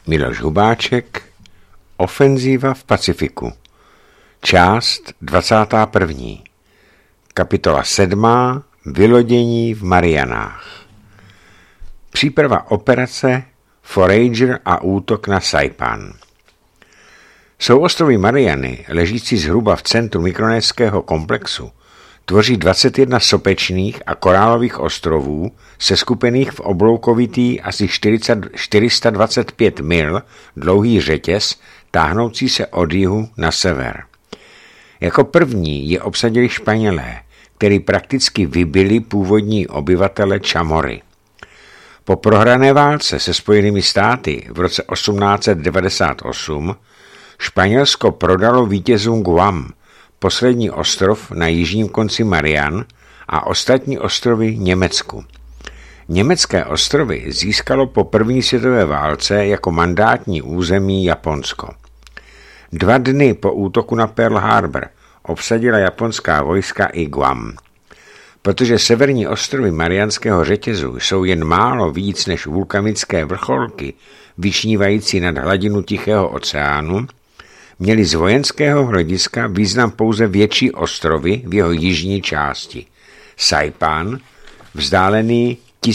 Miloš Hubáček, Ofenzíva v Pacifiku. Část 21. Kapitola 7. Vylodění v Marianách. Příprava operace Forager a útok na Saipan. Souostrovy Mariany, ležící zhruba v centru mikronéského komplexu, tvoří 21 sopečných a korálových ostrovů seskupených v obloukovitý asi 425 mil dlouhý řetěz táhnoucí se od jihu na sever. Jako první je obsadili Španělé, který prakticky vybili původní obyvatele Chamory. Po prohrané válce se Spojenými státy v roce 1898 Španělsko prodalo vítězům Guam, poslední ostrov na jižním konci Marian, a ostatní ostrovy Německu. Německé ostrovy získalo po první světové válce jako mandátní území Japonsko. 2 dny po útoku na Pearl Harbor obsadila japonská vojska i Guam. Protože severní ostrovy Mariánského řetězu jsou jen málo víc než vulkanické vrcholky vyčnívající nad hladinu Tichého oceánu, měly z vojenského hlediska význam pouze větší ostrovy v jeho jižní části. Saipan, vzdálený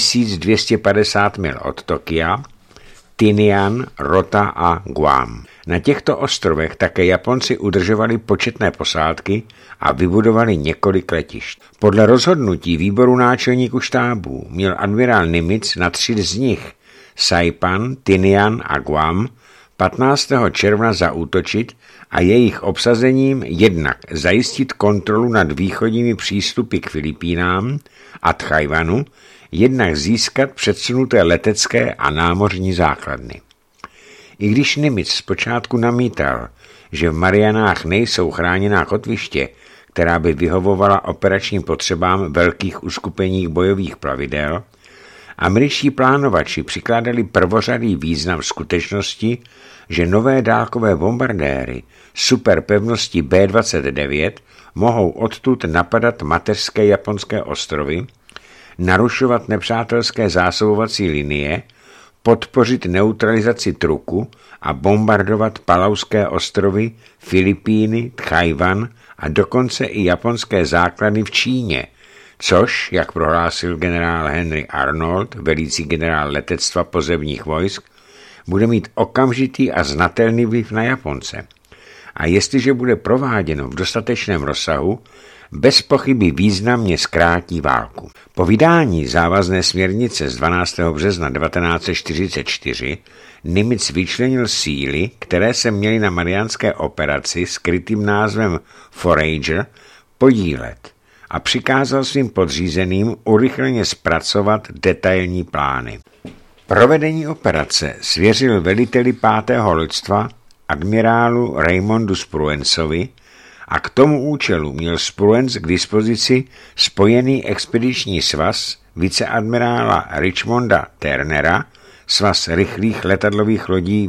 1250 mil od Tokia, Tinian, Rota a Guam. Na těchto ostrovech také Japonci udržovali početné posádky a vybudovali několik letišť. Podle rozhodnutí výboru náčelníků štábů měl admirál Nimitz na 3 z nich, Saipan, Tinian a Guam, 15. června zaútočit a jejich obsazením jednak zajistit kontrolu nad východními přístupy k Filipínám a Tchajvanu, jednak získat předsunuté letecké a námořní základny. I když Nimitz zpočátku namítal, že v Marianách nejsou chráněná kotviště, která by vyhovovala operačním potřebám velkých uskupení bojových plavidel, američtí plánovači přikládali prvořadý význam skutečnosti, že nové dálkové bombardéry superpevnosti B-29 mohou odtud napadat mateřské japonské ostrovy, narušovat nepřátelské zásobovací linie, podpořit neutralizaci Truku a bombardovat Palauské ostrovy, Filipíny, Tchajvan a dokonce i japonské základny v Číně, což, jak prohlásil generál Henry Arnold, velící generál letectva pozemních vojsk, bude mít okamžitý a znatelný vliv na Japonce. A jestliže bude prováděno v dostatečném rozsahu, bez pochyby významně zkrátí válku. Po vydání závazné směrnice z 12. března 1944 Nimitz vyčlenil síly, které se měly na mariánské operaci s krytým názvem Forager podílet a přikázal svým podřízeným urychleně zpracovat detailní plány. Provedení operace svěřil veliteli 5. loďstva admirálu Raymondu Spruanceovi a k tomu účelu měl Spruance k dispozici spojený expediční svaz viceadmirála Richmonda Turnera, svaz rychlých letadlových lodí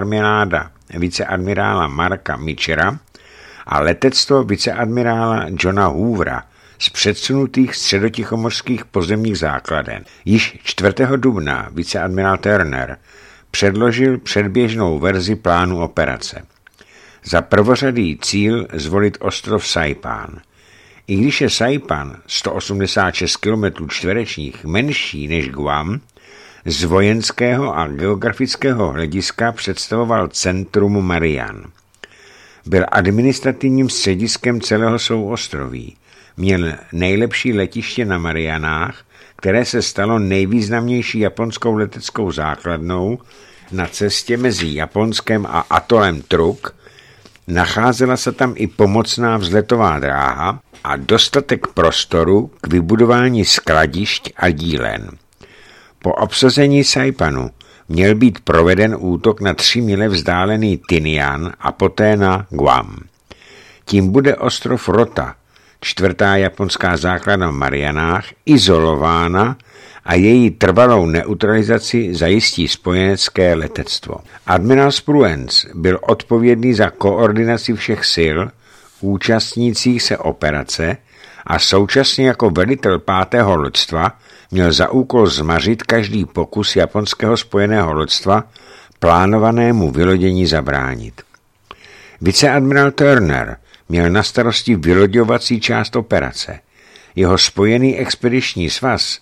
viceadmirála Marka Mitchera a letectvo viceadmirála Johna Hoovera z předsunutých středotichomořských pozemních základen. Již 4. dubna viceadmirál Turner předložil předběžnou verzi plánu operace. Za prvořadý cíl zvolit ostrov Saipan. I když je Saipan 186 km čtverečních menší než Guam, z vojenského a geografického hlediska představoval centrum Marian. Byl administrativním střediskem celého souostroví. Měl nejlepší letiště na Marianách, které se stalo nejvýznamnější japonskou leteckou základnou na cestě mezi Japonskem a atolem Truk. Nacházela se tam i pomocná vzletová dráha a dostatek prostoru k vybudování skladišť a dílen. Po obsazení Saipanu měl být proveden útok na 3 mile vzdálený Tinian a poté na Guam. Tím bude ostrov Rota, 4. japonská základna v Marianách, izolována a její trvalou neutralizaci zajistí spojenecké letectvo. Admirál Spruance byl odpovědný za koordinaci všech sil účastnících se operace a současně jako velitel 5. loďstva měl za úkol zmařit každý pokus japonského spojeného loďstva plánovanému vylodění zabránit. Viceadmirál Turner měl na starosti vyloďovací část operace. Jeho spojený expediční svaz,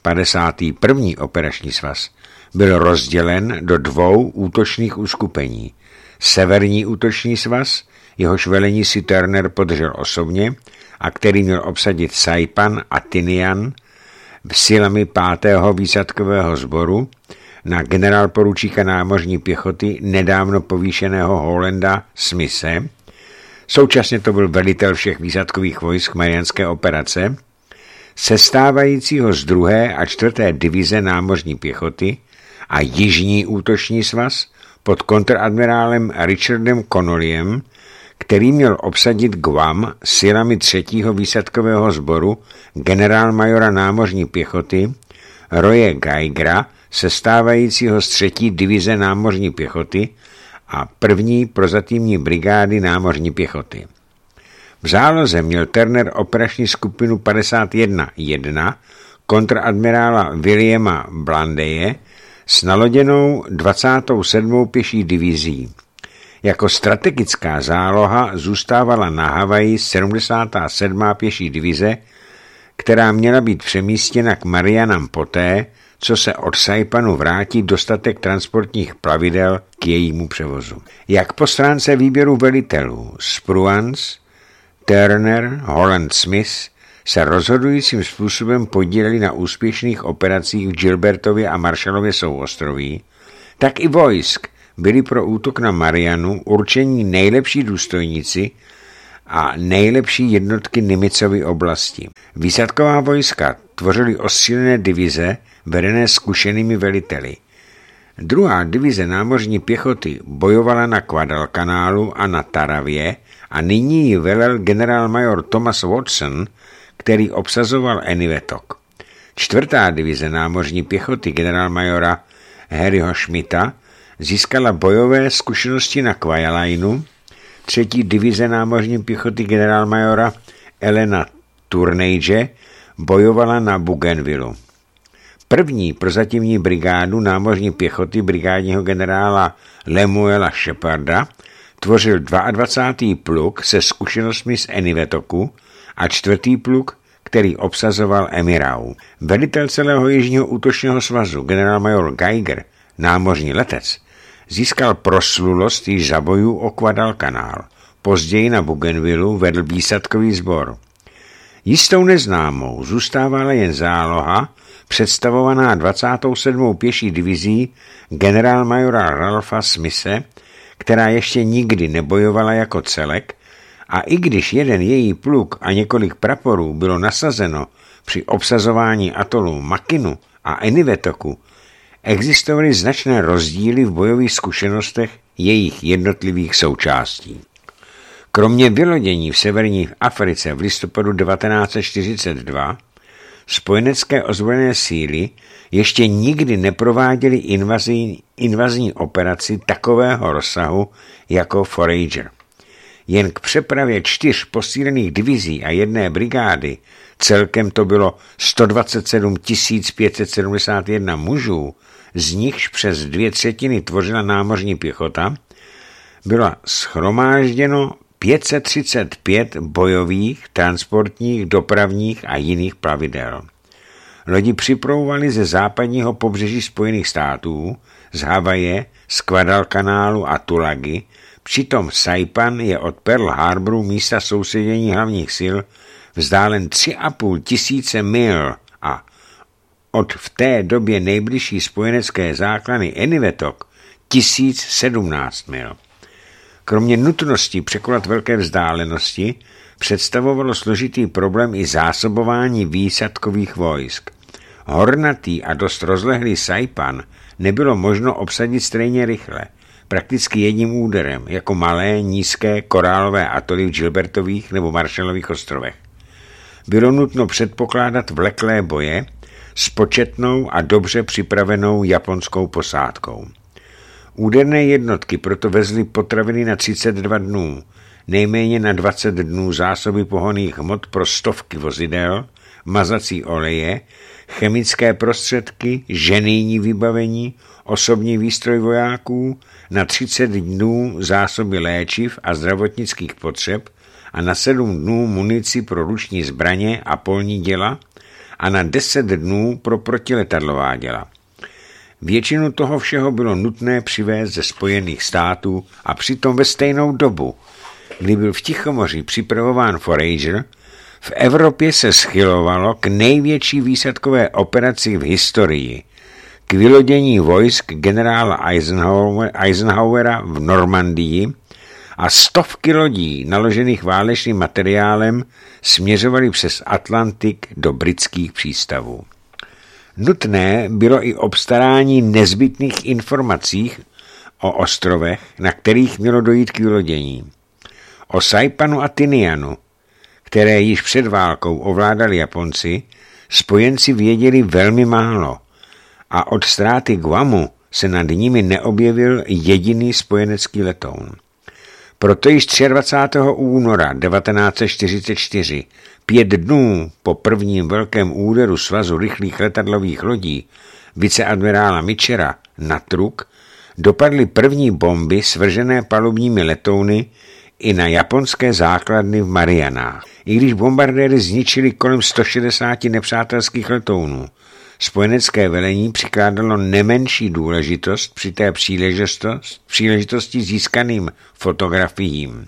51. operační svaz, byl rozdělen do 2 útočných uskupení. Severní útočný svaz, jehož velení si Turner podržel osobně a který měl obsadit Saipan a Tinian silami 5. výsadkového sboru na generálporučíka námořní pěchoty nedávno povýšeného Hollanda Smithe. Současně to byl velitel všech výsadkových vojsk mariánské operace, sestávajícího z 2. a 4. divize námořní pěchoty a jižní útoční svaz pod kontradmirálem Richardem Connolliem, který měl obsadit Guam silami 3. výsadkového sboru generálmajora námořní pěchoty Roye Geigera, sestávajícího z 3. divize námořní pěchoty a 1. prozatímní brigády námořní pěchoty. V záloze měl Turner operační skupinu 51-1 kontradmirála Williama Blandeje s naloděnou 27. pěší divizí. Jako strategická záloha zůstávala na Havaji 77. pěší divize, která měla být přemístěna k Marianám poté, co se od Saipanu vrátí dostatek transportních plavidel k jejímu převozu. Jak po stránce výběru velitelů Spruance, Turner, Holland Smith se rozhodujícím způsobem podíleli na úspěšných operacích v Gilbertově a Marshallově souostroví, tak i vojsk byli pro útok na Marianu určení nejlepší důstojníci a nejlepší jednotky Nimicovy oblasti. Výsadková vojska tvořily osílené divize vedené zkušenými veliteli. 2. divize námořní pěchoty bojovala na Guadalcanálu a na Taravě a nyní ji velel generálmajor Thomas Watson, který obsazoval Eniwetok. 4. divize námořní pěchoty generálmajora Harryho Schmidta získala bojové zkušenosti na Kwajaleinu, 3. divize námořní pěchoty generálmajora Elena Turnage bojovala na Bougainvilleu. 1. prozatímní brigádu námořní pěchoty brigádního generála Lemuela Sheparda tvořil 22. pluk se zkušenostmi z Eniwetoku a 4. pluk, který obsazoval Emirau. Velitel celého jižního útočného svazu generálmajor Geiger, námořní letec, získal proslulost již za bojů o Guadalcanal. Později na Bougainvilleu vedl výsadkový sbor. Jistou neznámou zůstávala jen záloha, představovaná 27. pěší divizí generálmajora Ralpha Smithe, která ještě nikdy nebojovala jako celek, a i když jeden její pluk a několik praporů bylo nasazeno při obsazování atolu Makinu a Eniwetoku, existovaly značné rozdíly v bojových zkušenostech jejich jednotlivých součástí. Kromě vylodění v severní Africe v listopadu 1942 spojenecké ozbrojené síly ještě nikdy neprováděly invazní operaci takového rozsahu jako Forager. Jen k přepravě 4 posílených divizí a 1 brigády, celkem to bylo 127 571 mužů, z nichž přes 2/3 tvořila námořní pěchota, bylo shromážděno 535 bojových, transportních, dopravních a jiných plavidel. Lodi připlouvaly ze západního pobřeží Spojených států, z Havaje, z Guadalcanálu a Tulagy, přitom Saipan je od Pearl Harboru místa soustředění hlavních sil vzdálen 3,5 tisíce mil a od v té době nejbližší spojenecké základny Eniwetok 1017 mil. Kromě nutnosti překonat velké vzdálenosti představovalo složitý problém i zásobování výsadkových vojsk. Hornatý a dost rozlehlý Saipan nebylo možno obsadit stejně rychle, prakticky jedním úderem, jako malé, nízké korálové atoly v Gilbertových nebo Marshallových ostrovech. Bylo nutno předpokládat vleklé boje s početnou a dobře připravenou japonskou posádkou. Úderné jednotky proto vezly potraviny na 32 dnů, nejméně na 20 dnů zásoby pohonných hmot pro stovky vozidel, mazací oleje, chemické prostředky, ženijní vybavení, osobní výstroj vojáků, na 30 dnů zásoby léčiv a zdravotnických potřeb a na 7 dnů munici pro ruční zbraně a polní děla a na 10 dnů pro protiletadlová děla. Většinu toho všeho bylo nutné přivést ze Spojených států a přitom ve stejnou dobu, kdy byl v Tichomoří připravován Forager, v Evropě se schylovalo k největší výsadkové operaci v historii, k vylodění vojsk generála Eisenhowera v Normandii a stovky lodí naložených válečným materiálem směřovaly přes Atlantik do britských přístavů. Nutné bylo i obstarání nezbytných informací o ostrovech, na kterých mělo dojít k vylodění. O Saipanu a Tinianu, které již před válkou ovládali Japonci, spojenci věděli velmi málo a od ztráty Guamu se nad nimi neobjevil jediný spojenecký letoun. Proto již 23. února 1944, 5 dnů po prvním velkém úderu svazu rychlých letadlových lodí viceadmirála Mitchera na Truk, dopadly první bomby svržené palubními letouny i na japonské základny v Marianách. I když bombardéry zničily kolem 160 nepřátelských letounů, spojenecké velení přikládalo nemenší důležitost při té příležitosti získaným fotografiím.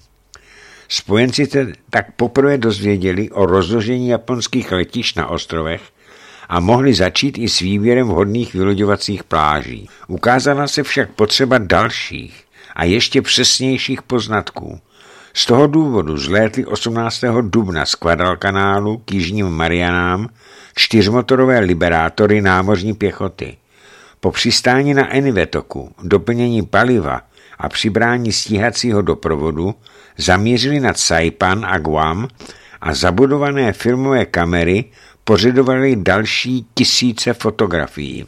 Spojenci tak poprvé dozvěděli o rozložení japonských letišť na ostrovech a mohli začít i s výběrem vhodných vyloďovacích pláží. Ukázala se však potřeba dalších a ještě přesnějších poznatků. Z toho důvodu zlétly 18. dubna z Guadalcanálu k jižním Marianám 4motorové liberátory námořní pěchoty. Po přistání na Enivetoku, doplnění paliva a přibrání stíhacího doprovodu zamířili nad Saipan a Guam a zabudované filmové kamery pořizovaly další tisíce fotografií.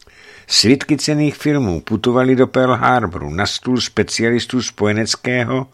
Svitky cenných filmů putovaly do Pearl Harboru na stůl specialistů spojeneckého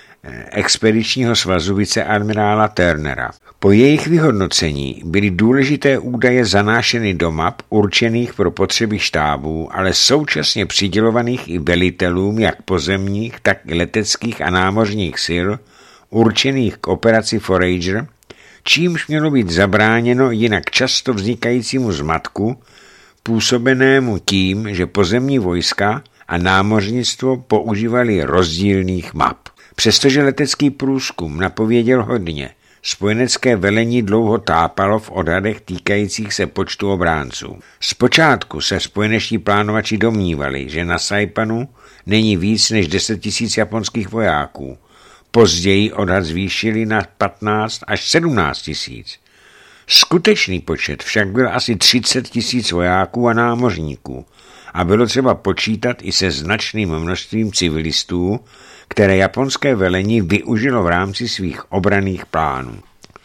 expedičního svazu viceadmirála Turnera. Po jejich vyhodnocení byly důležité údaje zanášeny do map určených pro potřeby štábů, ale současně přidělovaných i velitelům jak pozemních, tak i leteckých a námořních sil, určených k operaci Forager, čímž mělo být zabráněno jinak často vznikajícímu zmatku, působenému tím, že pozemní vojska a námořnictvo používali rozdílných map. Přestože letecký průzkum napověděl hodně, spojenecké velení dlouho tápalo v odhadech týkajících se počtu obránců. Zpočátku se spojenečtí plánovači domnívali, že na Saipanu není víc než 10 000 japonských vojáků. Později odhad zvýšili na 15 až 17 000. Skutečný počet však byl asi 30 000 vojáků a námořníků a bylo třeba počítat i se značným množstvím civilistů, které japonské velení využilo v rámci svých obranných plánů.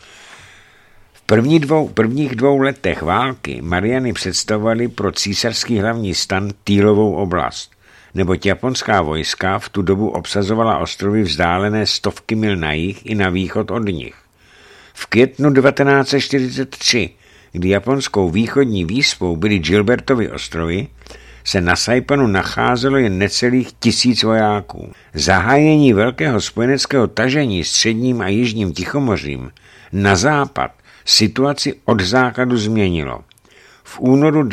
V prvních dvou letech války Mariany představovaly pro císařský hlavní stan Týlovou oblast, neboť japonská vojska v tu dobu obsazovala ostrovy vzdálené stovky mil na jih i na východ od nich. V květnu 1943, kdy japonskou východní výspou byly Gilbertovy ostrovy, se na Saipanu nacházelo jen necelých 1000 vojáků. Zahájení velkého spojeneckého tažení středním a jižním Tichomořím na západ situaci od základu změnilo. V únoru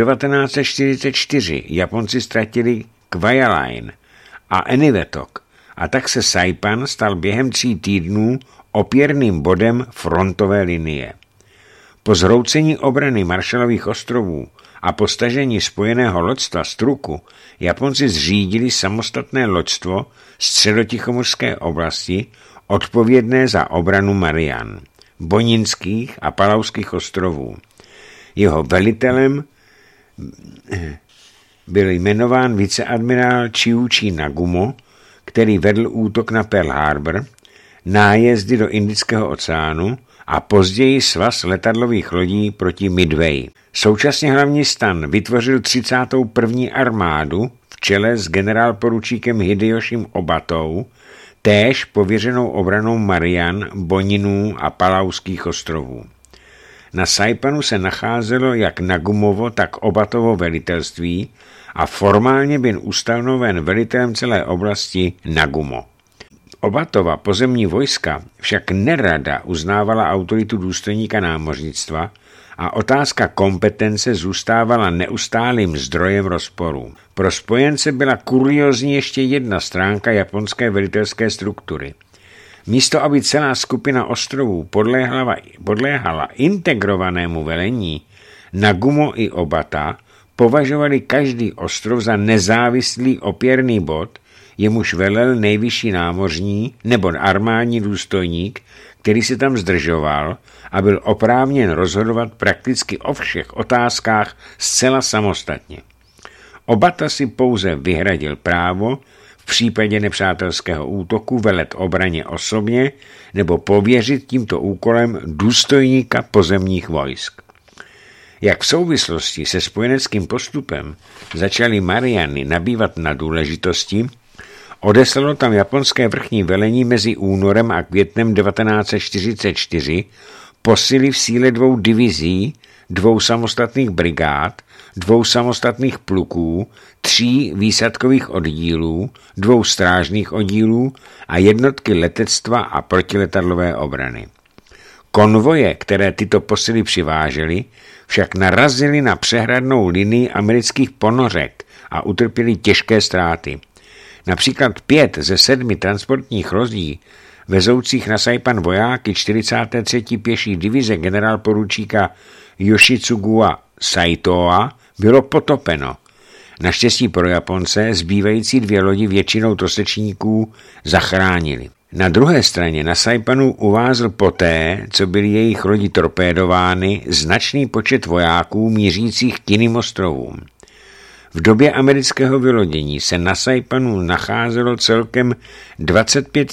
1944 Japonci ztratili Kwajalein a Eniwetok a tak se Saipan stal během 3 týdnů opěrným bodem frontové linie. Po zhroucení obrany Marshallových ostrovů a po stažení spojeného loďstva z Truku Japonci zřídili samostatné loďstvo středotichomořské oblasti odpovědné za obranu Marian, Boninských a Palauských ostrovů. Jeho velitelem byl jmenován viceadmirál Chiuchi Nagumo, který vedl útok na Pearl Harbor, nájezdy do Indického oceánu a později svaz letadlových lodí proti Midway. Současně hlavní stan vytvořil 31. armádu v čele s generálporučíkem Hideyoshim Obatou, též pověřenou obranou Marian, Boninů a Palauských ostrovů. Na Saipanu se nacházelo jak Nagumovo, tak Obatovo velitelství a formálně byl ustanoven velitelem celé oblasti Nagumo. Obatova pozemní vojska však nerada uznávala autoritu důstojníka námořnictva a otázka kompetence zůstávala neustálým zdrojem rozporů. Pro spojence byla kuriózní ještě jedna stránka japonské velitelské struktury. Místo, aby celá skupina ostrovů podléhala integrovanému velení, Nagumo i Obata považovali každý ostrov za nezávislý opěrný bod, jemuž velel nejvyšší námořní nebo armádní důstojník, který se tam zdržoval a byl oprávněn rozhodovat prakticky o všech otázkách zcela samostatně. Obata si pouze vyhradil právo v případě nepřátelského útoku velet obraně osobně nebo pověřit tímto úkolem důstojníka pozemních vojsk. Jak v souvislosti se spojeneckým postupem začaly Mariany nabývat na důležitosti, odeslalo tam japonské vrchní velení mezi únorem a květnem 1944 posily v síle 2 divizí, 2 samostatných brigád, 2 samostatných pluků, 3 výsadkových oddílů, 2 strážných oddílů a jednotky letectva a protiletadlové obrany. Konvoje, které tyto posily přivážely, však narazily na přehradnou linii amerických ponořek a utrpěly těžké ztráty. Například 5 ze 7 transportních lodí vezoucích na Saipan vojáky 43. pěší divize generálporučíka Yoshitsugua Saitoa bylo potopeno. Naštěstí pro Japonce zbývající 2 lodi většinou trosečníků zachránili. Na druhé straně na Saipanu uvázl poté, co byly jejich lodi torpédovány, značný počet vojáků mířících k jiným ostrovům. V době amerického vylodění se na Saipanu nacházelo celkem 25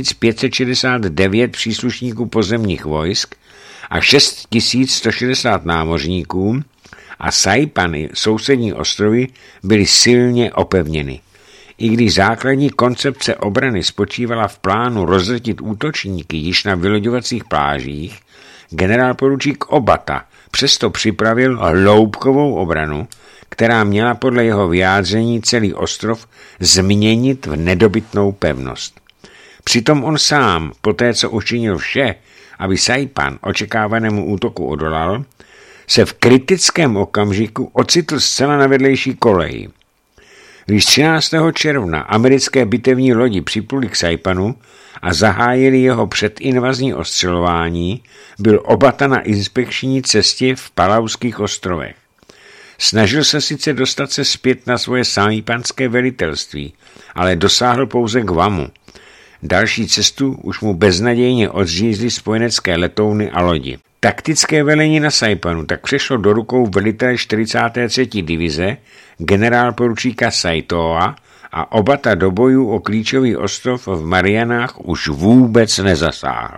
569 příslušníků pozemních vojsk a 6 160 námořníků a Saipany, sousední ostrovy, byly silně opevněny. I když základní koncepce obrany spočívala v plánu rozletit útočníky již na vyloďovacích plážích, generálporučík Obata přesto připravil hloubkovou obranu, která měla podle jeho vyjádření celý ostrov změnit v nedobytnou pevnost. Přitom on sám, poté co učinil vše, aby Saipan očekávanému útoku odolal, se v kritickém okamžiku ocitl zcela na vedlejší koleji. Když 13. června americké bitevní lodi připluli k Saipanu a zahájili jeho předinvazní ostřelování, byl Obata na inspekční cestě v Palauských ostrovech. Snažil se sice dostat se zpět na svoje saipanské velitelství, ale dosáhl pouze Guamu. Další cestu už mu beznadějně odřízly spojenecké letouny a lodi. Taktické velení na Saipanu tak přešlo do rukou velitele 43. divize generálporučíka Saitoa a Obata do bojů o klíčový ostrov v Marianách už vůbec nezasáhl.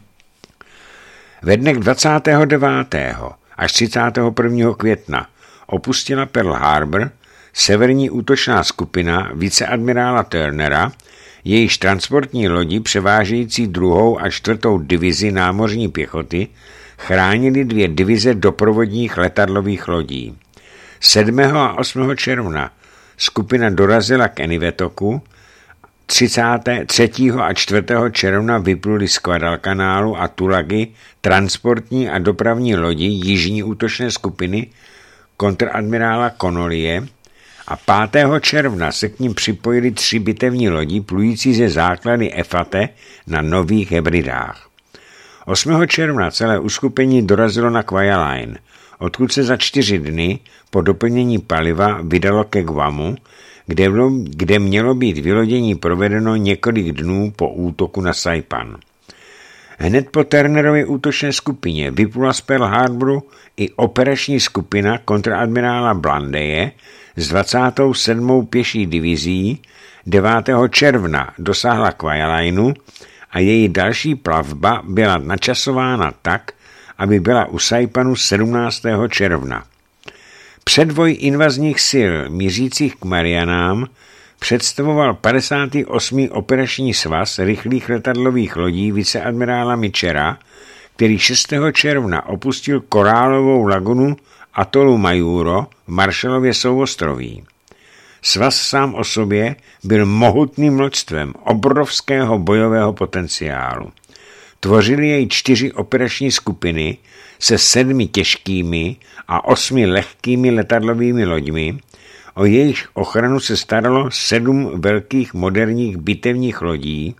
Ve dnech 29. až 31. května opustila Pearl Harbor severní útočná skupina viceadmirála Turnera, jejíž transportní lodi převážející 2. a 4. divizi námořní pěchoty chránili 2 divize doprovodních letadlových lodí. 7. a 8. června skupina dorazila k Enivetoku, 3. a 4. června vypluli z Guadalcanálu a Tulagi transportní a dopravní lodi jižní útočné skupiny kontradmirála Conollyho a 5. června se k ním připojili 3 bitevní lodi plující ze základy Efate na Nových Hebridách. 8. června celé uskupení dorazilo na Kwajalein, odkud se za 4 dny po doplnění paliva vydalo ke Guamu, kde mělo být vylodění provedeno několik dnů po útoku na Saipan. Hned po Turnerově útočné skupině vyplula z Pearl Harboru i operační skupina kontradmirála Blandeje s 27. pěší divizí 9. června dosáhla Kwajaleinu a její další plavba byla načasována tak, aby byla u Saipanu 17. června. Předvoj invazních sil mířících k Marianám představoval 58. operační svaz rychlých letadlových lodí viceadmirála Mitchera, který 6. června opustil korálovou lagunu atolu Majuro v Marshallově souostroví. Svaz sám o sobě byl mohutným loďstvem obrovského bojového potenciálu. Tvořily jej 4 operační skupiny se 7 těžkými a 8 lehkými letadlovými loďmi. O jejich ochranu se staralo 7 velkých moderních bitevních lodí,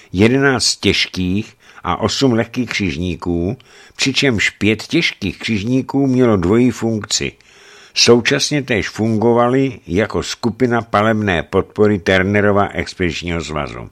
11 těžkých a 8 lehkých křižníků, přičemž 5 těžkých křižníků mělo dvojí funkci. Současně též fungovaly jako skupina palebné podpory Turnerova expedičního svazu.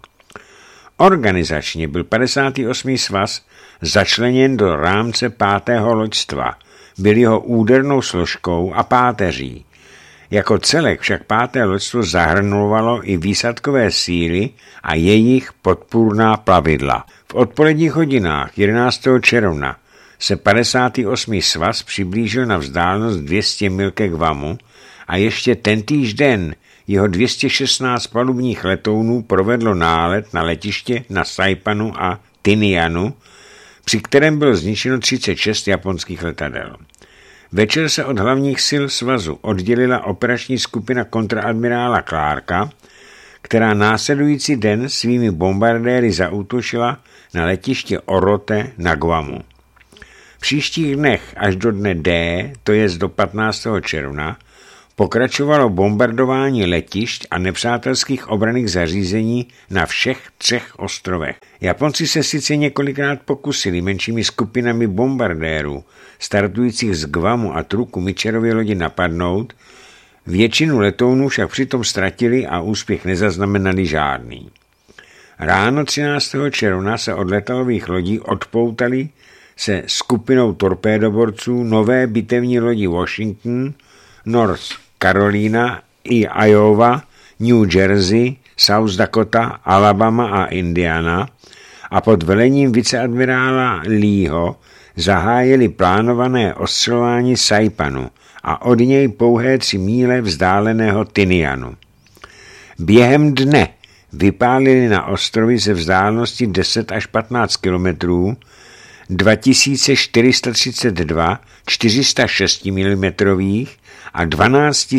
Organizačně byl 58. svaz začleněn do rámce 5. loďstva, byl jeho údernou složkou a páteří. Jako celek však 5. loďstvo zahrnovalo i výsadkové síly a jejich podpůrná plavidla. V odpoledních hodinách 11. června se 58. svaz přiblížil na vzdálenost 200 mil ke Guamu a ještě tentýž den jeho 216 palubních letounů provedlo nálet na letiště na Saipanu a Tinianu, při kterém bylo zničeno 36 japonských letadel. Večer se od hlavních sil svazu oddělila operační skupina kontradmirála Clarka, která následující den svými bombardéry zaútočila na letiště Orote na Guamu. V příštích dnech až do dne D, to jest do 15. června, pokračovalo bombardování letišť a nepřátelských obranných zařízení na všech 3 ostrovech. Japonci se sice několikrát pokusili menšími skupinami bombardérů startujících z Guamu a truku Mitcherovy lodi napadnout, většinu letounů však přitom ztratili a úspěch nezaznamenali žádný. Ráno 13. června se od letalových lodí odpoutali se skupinou torpédoborců nové bitevní lodi Washington, North Carolina i Iowa, New Jersey, South Dakota, Alabama a Indiana a pod velením viceadmirála Leeho zahájili plánované ostřelování Saipanu a od něj pouhé 3 míle vzdáleného Tinianu. Během dne vypálili na ostrovy ze vzdálenosti 10 až 15 kilometrů 2432 406 mm a 12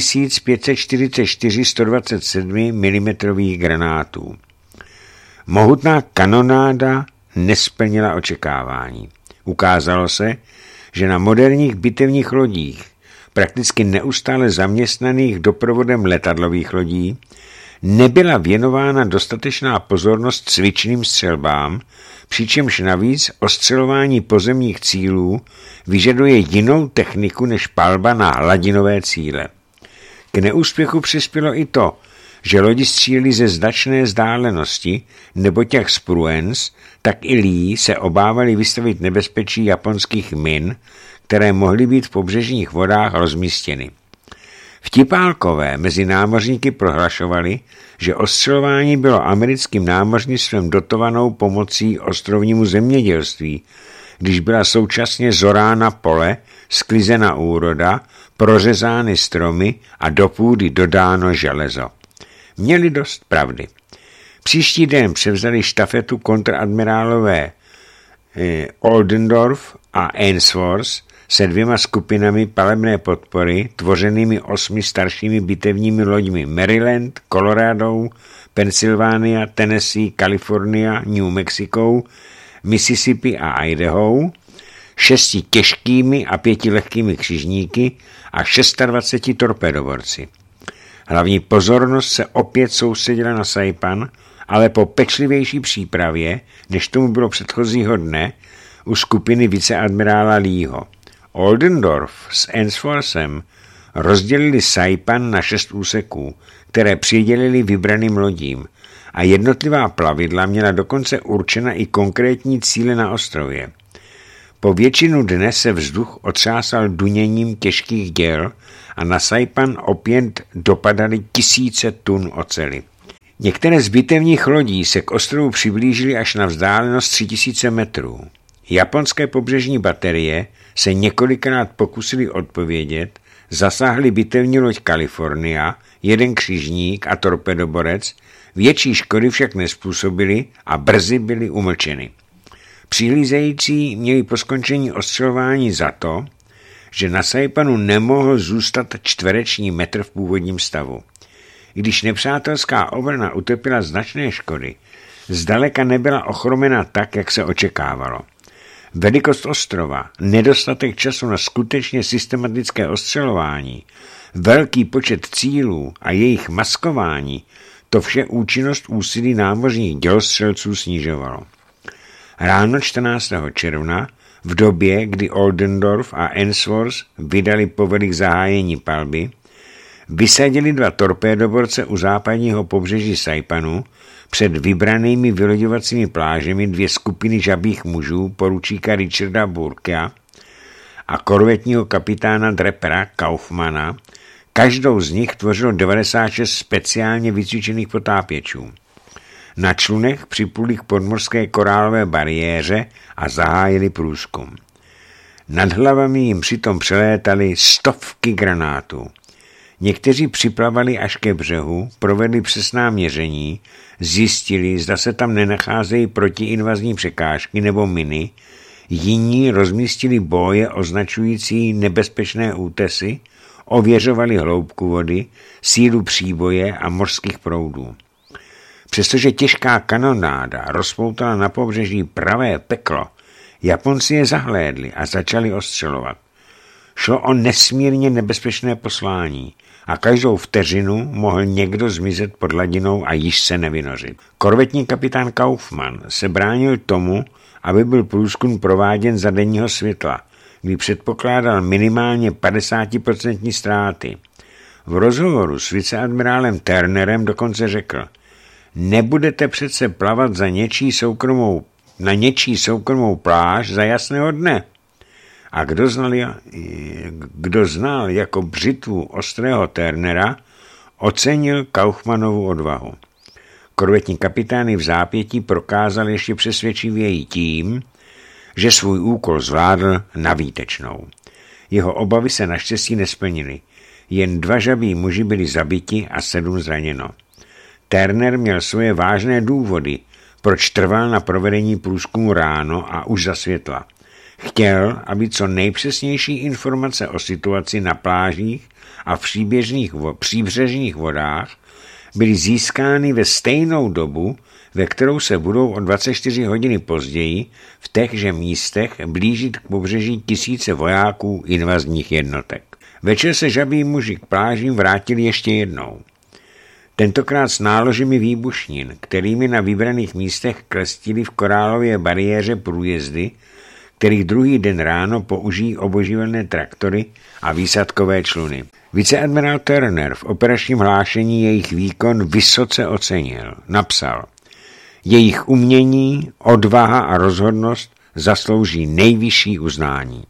544 127 mm granátů. Mohutná kanonáda nesplnila očekávání. Ukázalo se, že na moderních bitevních lodích, prakticky neustále zaměstnaných doprovodem letadlových lodí, nebyla věnována dostatečná pozornost cvičným střelbám, přičemž navíc ostřelování pozemních cílů vyžaduje jinou techniku než palba na hladinové cíle. K neúspěchu přispělo i to, že lodi střílely ze značné vzdálenosti, neboť jak Spruance, tak i Lee se obávali vystavit nebezpečí japonských min, které mohly být v pobřežních vodách rozmístěny. Vtipálkové mezi námořníky prohlašovali, že ostřelování bylo americkým námořnictvem dotovanou pomocí ostrovnímu zemědělství, když byla současně zorána pole, sklizena úroda, prořezány stromy a do půdy dodáno železo. Měli dost pravdy. Příští den převzali štafetu kontradmirálové Oldendorf a Ainsworth se 2 skupinami palebné podpory, tvořenými 8 staršími bitevními loďmi Maryland, Colorado, Pennsylvania, Tennessee, Kalifornia, New Mexico, Mississippi a Idaho, 6 těžkými a 5 lehkými křižníky a 26 torpédoborci. Hlavní pozornost se opět soustředila na Saipan, ale po pečlivější přípravě, než tomu bylo předchozího dne, u skupiny viceadmirála Leeho. Oldendorf s Ainsworthem rozdělili Saipan na 6 úseků, které přidělili vybraným lodím, a jednotlivá plavidla měla dokonce určena i konkrétní cíle na ostrově. Po většinu dne se vzduch otřásal duněním těžkých děl a na Saipan opět dopadaly 1000 tun oceli. Některé z bitevních lodí se k ostrovu přiblížily až na vzdálenost 3000 metrů. Japonské pobřežní baterie se několikrát pokusili odpovědět, zasáhli bitevní loď California, 1 křižník a torpedoborec, větší škody však nespůsobili a brzy byly umlčeny. Přihlížející měli po skončení ostřelování za to, že na Saipanu nemohl zůstat čtvereční metr v původním stavu. I když nepřátelská obrana utrpěla značné škody, zdaleka nebyla ochromena tak, jak se očekávalo. Velikost ostrova, nedostatek času na skutečně systematické ostřelování, velký počet cílů a jejich maskování, to vše účinnost úsilí námořních dělostřelců snižovalo. Ráno 14. června, v době, kdy Oldendorf a Ainsworth vydali povely k zahájení palby, vysadili 2 torpédoborce u západního pobřeží Saipanu před vybranými vyloďovacími plážemi 2 skupiny žabých mužů poručíka Richarda Burkea a korvetního kapitána Drepera Kaufmana. Každou z nich tvořilo 96 speciálně vycvičených potápěčů. Na člunech připluli k podmořské korálové bariéře a zahájili průzkum. Nad hlavami jim přitom přelétaly stovky granátů. Někteří připlavali až ke břehu, provedli přesná měření, zjistili, zda se tam nenacházejí protiinvazní překážky nebo miny, jiní rozmístili boje označující nebezpečné útesy, ověřovali hloubku vody, sílu příboje a mořských proudů. Přestože těžká kanonáda rozpoutala na pobřeží pravé peklo, Japonci je zahlédli a začali ostřelovat. Šlo o nesmírně nebezpečné poslání a každou vteřinu mohl někdo zmizet pod hladinou a již se nevynořit. Korvetní kapitán Kaufmann se bránil tomu, aby byl průzkum prováděn za denního světla, kdy předpokládal minimálně 50% ztráty. V rozhovoru s viceadmirálem Turnerem dokonce řekl: nebudete přece plavat na něčí soukromou pláž za jasného dne. A kdo znal jako břitvu ostrého Turnera, ocenil Kaufmannovu odvahu. Korvetní kapitány v zápětí prokázal ještě přesvědčivěji tím, že svůj úkol zvládl na výtečnou. Jeho obavy se naštěstí nesplnily. Jen 2 žabí muži byli zabiti a 7 zraněno. Turner měl svoje vážné důvody, proč trval na provedení průzkumu ráno a už za světla. Chtěl, aby co nejpřesnější informace o situaci na plážích a v příbřežních vodách byly získány ve stejnou dobu, ve kterou se budou o 24 hodiny později v těchže místech blížit k pobřeží tisíce vojáků invazních jednotek. Večer se žabí muži k plážím vrátili ještě jednou. Tentokrát s náložemi výbušnin, kterými na vybraných místech klestili v korálově bariéře průjezdy, kterých druhý den ráno použijí oboživelné traktory a výsadkové čluny. Viceadmirál Turner v operačním hlášení jejich výkon vysoce ocenil. Napsal: jejich umění, odvaha a rozhodnost zaslouží nejvyšší uznání.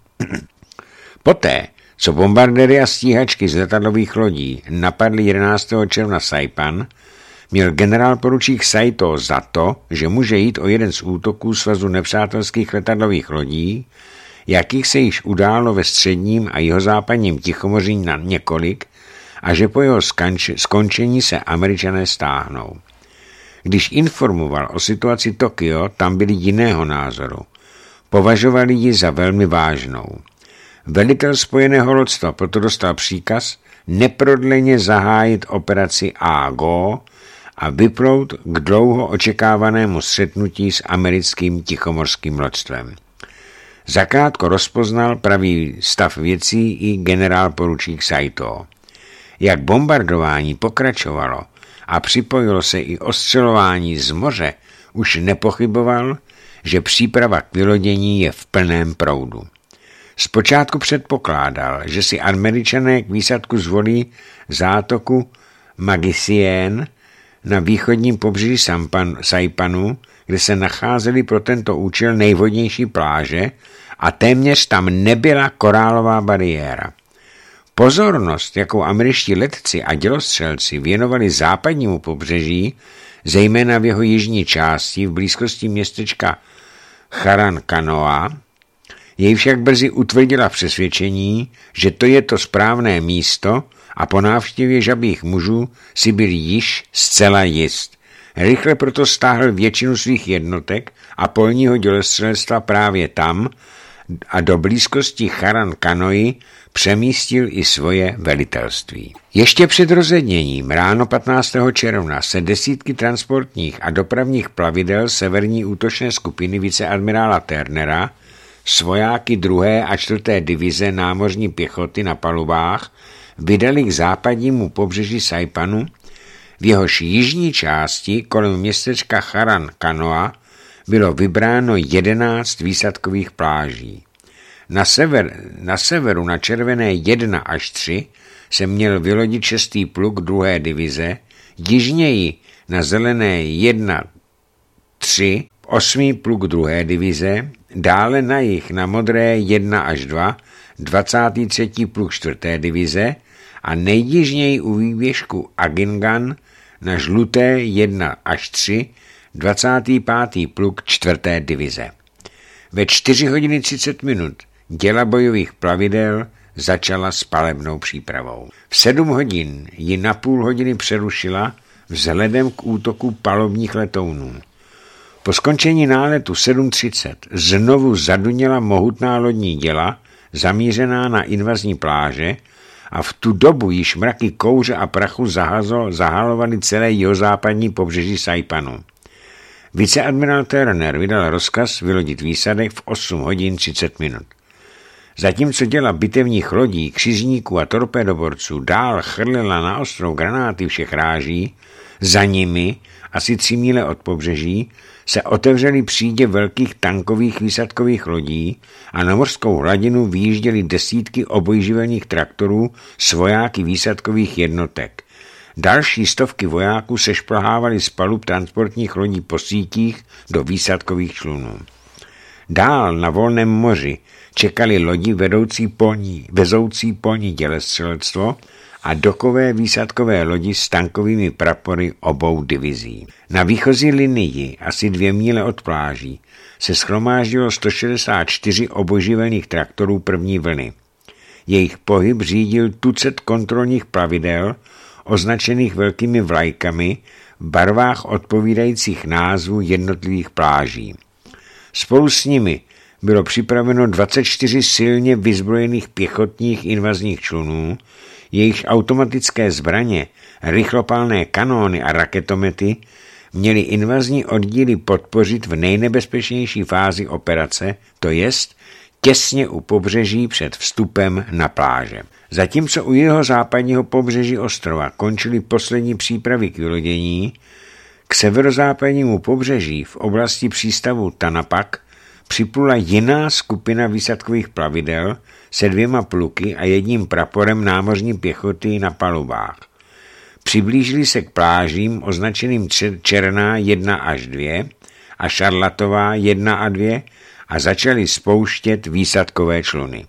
Poté, co bombardéry a stíhačky z letadlových lodí napadly 11. června Saipan, měl generálporučík Saito za to, že může jít o jeden z útoků svazu nepřátelských letadlových lodí, jakých se již událo ve středním a jihozápadním Tichomoří na několik, a že po jeho skončení se Američané stáhnou. Když informoval o situaci Tokio, tam byli jiného názoru. Považovali ji za velmi vážnou. Velitel spojeného lodstva proto dostal příkaz neprodleně zahájit operaci AGO a vyplout k dlouho očekávanému střetnutí s americkým tichomorským loďstvem. Zakrátko rozpoznal pravý stav věcí i generálporučík Saito. Jak bombardování pokračovalo a připojilo se i ostřelování z moře, už nepochyboval, že příprava k vylodění je v plném proudu. Zpočátku předpokládal, že si Američané k výsadku zvolí zátoku Magisien na východním pobřeží Saipanu, kde se nacházely pro tento účel nejvhodnější pláže a téměř tam nebyla korálová bariéra. Pozornost, jakou američtí letci a dělostřelci věnovali západnímu pobřeží, zejména v jeho jižní části v blízkosti městečka Charankanoa, jej však brzy utvrdila v přesvědčení, že to je to správné místo, a po návštěvě žabých mužů si byl již zcela jist. Rychle proto stáhl většinu svých jednotek a polního dělostřelectva právě tam a do blízkosti Charan Kanoi přemístil i svoje velitelství. Ještě před rozedněním ráno 15. června se desítky transportních a dopravních plavidel severní útočné skupiny viceadmirála Turnera s vojáky 2. a 4. divize námořní pěchoty na palubách vydali k západnímu pobřeží Saipanu, v jehož jižní části kolem městečka Charan Kanoa bylo vybráno 11 výsadkových pláží. Na severu na červené 1 až 3 se měl vylodit 6. pluk 2. divize, jižněji na zelené 1, 3, 8. pluk 2. divize, dále na jih na modré 1 až 2, 23. pluk 4. divize a nejjižněji u výběžku Agingan na žluté 1 až 3, 25. pluk 4. divize. Ve 4 hodiny 30 minut děla bojových plavidel začala s palebnou přípravou. V 7 hodin ji na půl hodiny přerušila vzhledem k útoku palubních letounů. Po skončení náletu 7:30 znovu zaduněla mohutná lodní děla zamířená na invazní pláže a v tu dobu již mraky kouře a prachu zahalovaly celé jihozápadní pobřeží Saipanu. Viceadmirál Turner vydal rozkaz vylodit výsadek v 8 hodin 30 minut. Zatímco děla bitevních lodí, křižníků a torpédoborců dál chrlila na ostrov granáty všech ráží, za nimi, asi 3 míle od pobřeží, se otevřely přídě velkých tankových výsadkových lodí a na mořskou hladinu vyjížděly desítky obojživelných traktorů s vojáky výsadkových jednotek. Další stovky vojáků se šplhávaly z palub transportních lodí po sítích do výsadkových člunů. Dál na volném moři čekali lodi vezoucí polní dělostřelectvo a dokové výsadkové lodi s tankovými prapory obou divizí. Na výchozí linii, asi 2 míle od pláží, se shromáždilo 164 obojživelných traktorů první vlny. Jejich pohyb řídil tucet kontrolních plavidel, označených velkými vlajkami v barvách odpovídajících názvů jednotlivých pláží. Spolu s nimi bylo připraveno 24 silně vyzbrojených pěchotních invazních člunů, jejichž automatické zbraně, rychlopálné kanóny a raketomety měly invazní oddíly podpořit v nejnebezpečnější fázi operace, to jest těsně u pobřeží před vstupem na pláže. Zatímco u jeho západního pobřeží ostrova končily poslední přípravy k vylodění, k severozápadnímu pobřeží v oblasti přístavu Tanapak připlula jiná skupina výsadkových plavidel se 2 pluky a 1 praporem námořní pěchoty na palubách. Přiblížili se k plážím označeným Černá 1 až 2 a Šarlatová 1 a 2 a začali spouštět výsadkové čluny.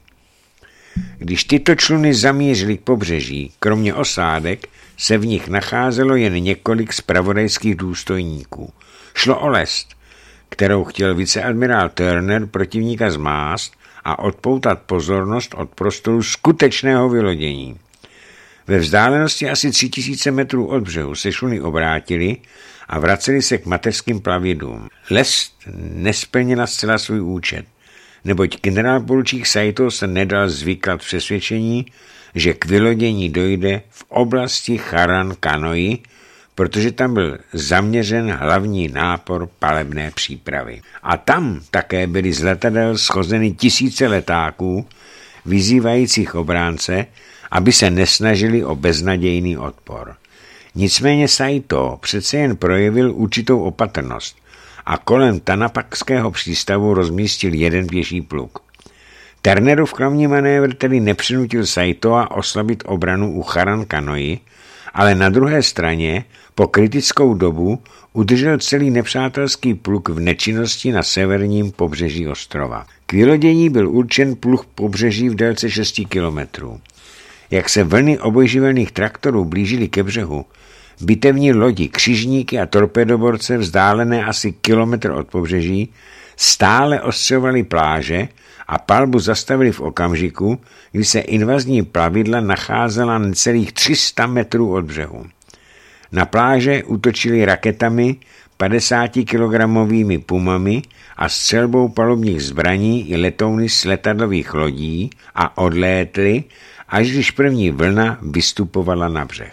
Když tyto čluny zamířily k pobřeží, kromě osádek se v nich nacházelo jen několik zpravodajských důstojníků. Šlo o lest, kterou chtěl viceadmirál Turner protivníka zmást a odpoutat pozornost od prostoru skutečného vylodění. Ve vzdálenosti asi 3000 metrů od břehu se čluny obrátili a vraceli se k mateřským plavidlům. Lest nesplnila zcela svůj účet, neboť generálporučík Saito se nedal zvykat v přesvědčení, že k vylodění dojde v oblasti Charan Kanoi, protože tam byl zaměřen hlavní nápor palebné přípravy. A tam také byly z letadel schozeny tisíce letáků, vyzývajících obránce, aby se nesnažili o beznadějný odpor. Nicméně Saito přece jen projevil určitou opatrnost a kolem Tanapakského přístavu rozmístil 1 pěší pluk. Turnerův klamný manévr tedy nepřinutil Saitoa oslabit obranu u Charan Kanoi, ale na druhé straně po kritickou dobu udržel celý nepřátelský pluk v nečinnosti na severním pobřeží ostrova. K vylodění byl určen pluk pobřeží v délce 6 kilometrů. Jak se vlny obojživelných traktorů blížily ke břehu, bitevní lodi, křižníky a torpédoborce vzdálené asi kilometr od pobřeží stále ostřelovaly pláže a palbu zastavili v okamžiku, kdy se invazní plavidla nacházela necelých 300 metrů od břehu. Na pláže útočili raketami, 50-kilogramovými pumami a střelbou palubních zbraní i letouny z letadlových lodí a odlétli, až když první vlna vystupovala na břeh.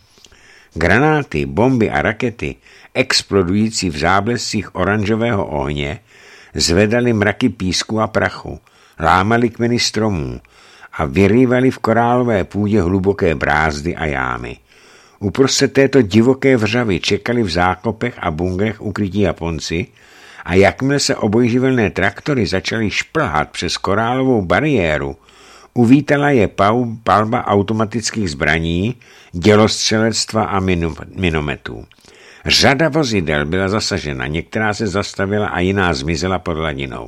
Granáty, bomby a rakety, explodující v záblescích oranžového ohně, zvedaly mraky písku a prachu, lámaly kmeny stromů a vyrývaly v korálové půdě hluboké brázdy a jámy. Uprostřed této divoké vřavy čekali v zákopech a bungrech ukrytí Japonci a jakmile se obojživelné traktory začaly šplhat přes korálovou bariéru, uvítala je palba automatických zbraní, dělostřelectva a minometů. Řada vozidel byla zasažena, některá se zastavila a jiná zmizela pod hladinou.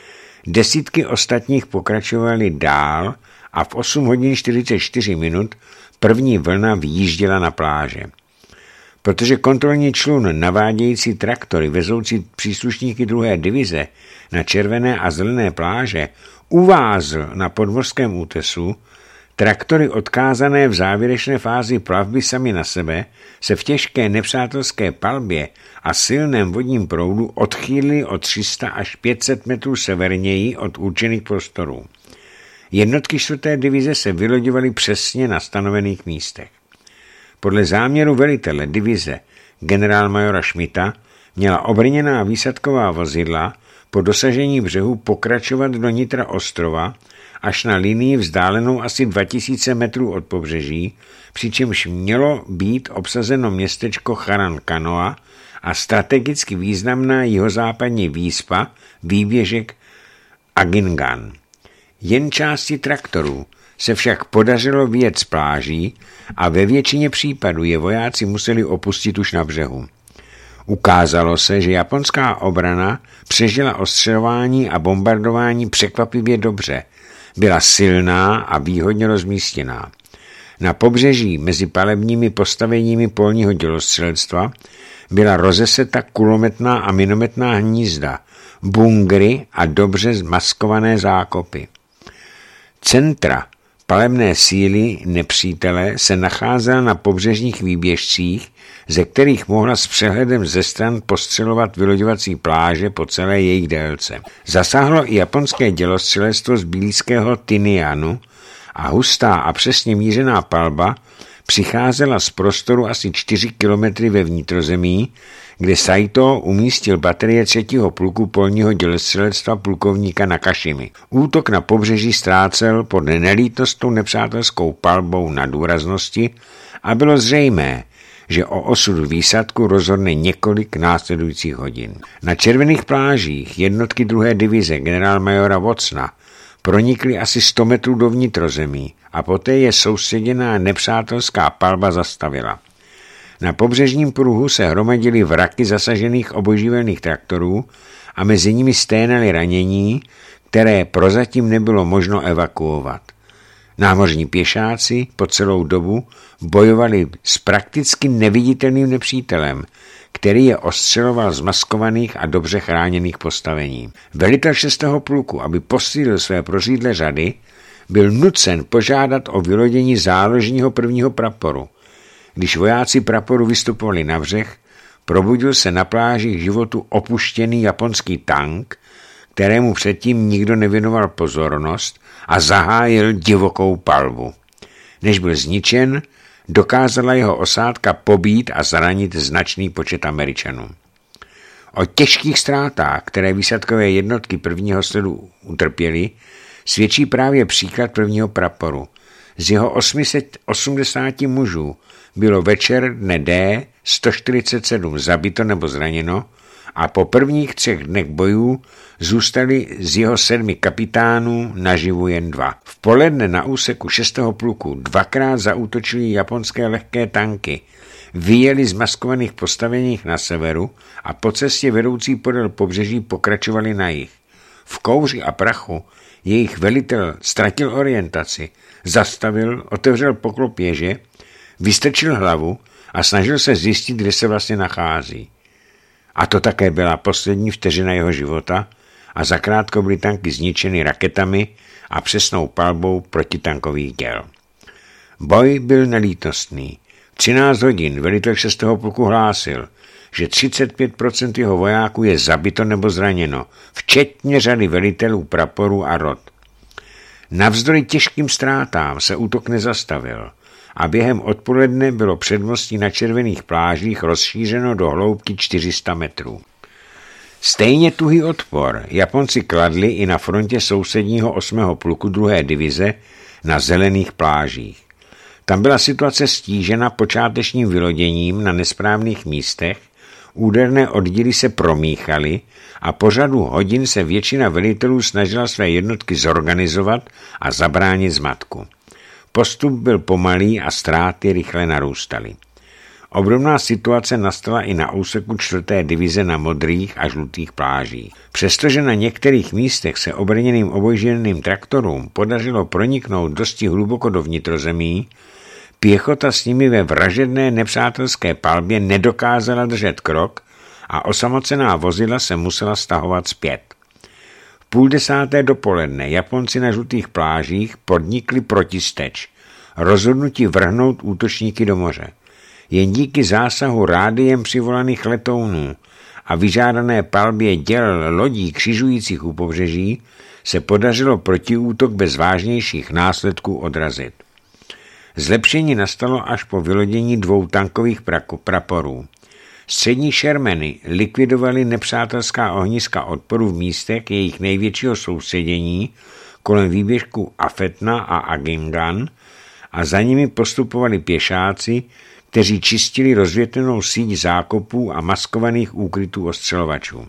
Desítky ostatních pokračovaly dál a v 8 hodin 44 minut první vlna vyjížděla na pláže. Protože kontrolní člun navádějící traktory vezoucí příslušníky 2. divize na červené a zelené pláže uvázl na podmořském útesu, traktory odkázané v závěrečné fázi plavby sami na sebe se v těžké nepřátelské palbě a silném vodním proudu odchýlily o 300 až 500 metrů severněji od určených prostorů. Jednotky 4. divize se vyloďovaly přesně na stanovených místech. Podle záměru velitele divize generálmajora Schmidta měla obrněná výsadková vozidla po dosažení břehu pokračovat do nitra ostrova až na linii vzdálenou asi 2000 metrů od pobřeží, přičemž mělo být obsazeno městečko Charankanoa a strategicky významná jihozápadní výspa výběžek Agingan. Jen části traktorů se však podařilo vyjet z pláží a ve většině případů je vojáci museli opustit už na břehu. Ukázalo se, že japonská obrana přežila ostřelování a bombardování překvapivě dobře. Byla silná a výhodně rozmístěná. Na pobřeží mezi palebními postaveními polního dělostřelectva byla rozeseta kulometná a minometná hnízda, bunkry a dobře zmaskované zákopy. Centra palebné síly nepřítele se nacházela na pobřežních výběžcích, ze kterých mohla s přehledem ze stran postřelovat vyloďovací pláže po celé jejich délce. Zasáhlo i japonské dělostřelectvo z blízkého Tinianu a hustá a přesně mířená palba přicházela z prostoru asi 4 kilometry ve vnitrozemí, kde Saito umístil baterie 3. pluku polního dělostřelectva plukovníka Nakashimy. Útok na pobřeží ztrácel pod nelítostnou nepřátelskou palbou na důraznosti a bylo zřejmé, že o osudu výsadku rozhodne několik následujících hodin. Na červených plážích jednotky 2. divize generálmajora Watsona pronikly asi 100 metrů do vnitrozemí a poté je soustředěná nepřátelská palba zastavila. Na pobřežním pruhu se hromadily vraky zasažených obojživelných traktorů a mezi nimi sténaly ranění, které prozatím nebylo možno evakuovat. Námořní pěšáci po celou dobu bojovali s prakticky neviditelným nepřítelem, který je ostřeloval z maskovaných a dobře chráněných postavení. Velitel 6. pluku, aby posílil své prořídlé řady, byl nucen požádat o vylodění záložního 1. praporu. Když vojáci praporu vystupovali na břeh, probudil se na pláži k životu opuštěný japonský tank, kterému předtím nikdo nevěnoval pozornost, a zahájil divokou palbu. Než byl zničen, dokázala jeho osádka pobít a zranit značný počet Američanů. O těžkých ztrátách, které výsadkové jednotky 1. sledu utrpěly, svědčí právě příklad 1. praporu. Z jeho 880 mužů bylo večer dne D 147 zabito nebo zraněno a po prvních 3 dnech bojů zůstali z jeho 7 kapitánů naživu jen 2. V poledne na úseku 6. pluku 2krát zaútočili japonské lehké tanky, vyjeli z maskovaných postaveních na severu a po cestě vedoucí podél pobřeží pokračovali na jih. V kouři a prachu jejich velitel ztratil orientaci, zastavil, otevřel poklop věže, vystrčil hlavu a snažil se zjistit, kde se vlastně nachází. A to také byla poslední vteřina jeho života a zakrátko byly tanky zničeny raketami a přesnou palbou protitankových děl. Boj byl nelítostný. V 13 hodin velitel 6. pluku hlásil, že 35% jeho vojáků je zabito nebo zraněno, včetně řady velitelů praporů a rot. Navzdory těžkým ztrátám se útok nezastavil a během odpoledne bylo předmostí na Červených plážích rozšířeno do hloubky 400 metrů. Stejně tuhý odpor Japonci kladli i na frontě sousedního 8. pluku 2. divize na Zelených plážích. Tam byla situace stížena počátečním vyloděním na nesprávných místech, úderné oddíly se promíchaly a po řadu hodin se většina velitelů snažila své jednotky zorganizovat a zabránit zmatku. Postup byl pomalý a ztráty rychle narůstaly. Obdobná situace nastala i na úseku 4. divize na Modrých a Žlutých plážích. Přestože na některých místech se obrněným obojživelným traktorům podařilo proniknout dosti hluboko do vnitrozemí, pěchota s nimi ve vražedné nepřátelské palbě nedokázala držet krok a osamocená vozidla se musela stahovat zpět. V 9:30 dopoledne Japonci na Žlutých plážích podnikli protisteč, rozhodnutí vrhnout útočníky do moře. Jen díky zásahu rádiem přivolaných letounů a vyžádané palbě děl lodí křižujících u pobřeží se podařilo protiútok bez vážnějších následků odrazit. Zlepšení nastalo až po vylodění 2 tankových praporů. Střední Shermany likvidovaly nepřátelská ohniska odporu v místech jejich největšího soustředění kolem výběžku Afetna a Agingan a za nimi postupovali pěšáci, kteří čistili rozvětvenou síť zákopů a maskovaných úkrytů ostřelovačů.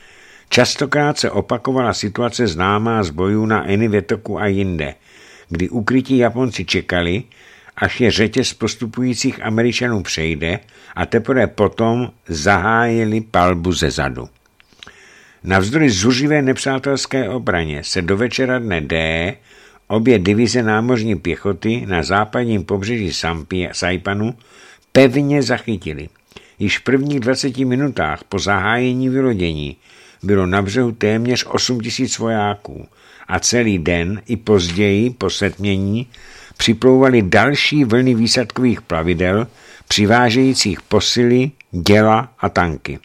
Častokrát se opakovala situace známá z bojů na Eniwetoku a jinde, kdy ukrytí Japonci čekali, až je řetěz postupujících Američanů přejde a teprve potom zahájili palbu ze zadu. Navzdory zuřivé nepřátelské obraně se do večera dne D obě divize námořní pěchoty na západním pobřeží Saipanu pevně zachytili. Již v prvních 20 minutách po zahájení vylodění bylo na břehu téměř 8 000 vojáků a celý den i později po setmění připlouvaly další vlny výsadkových plavidel přivážejících posily, děla a tanky.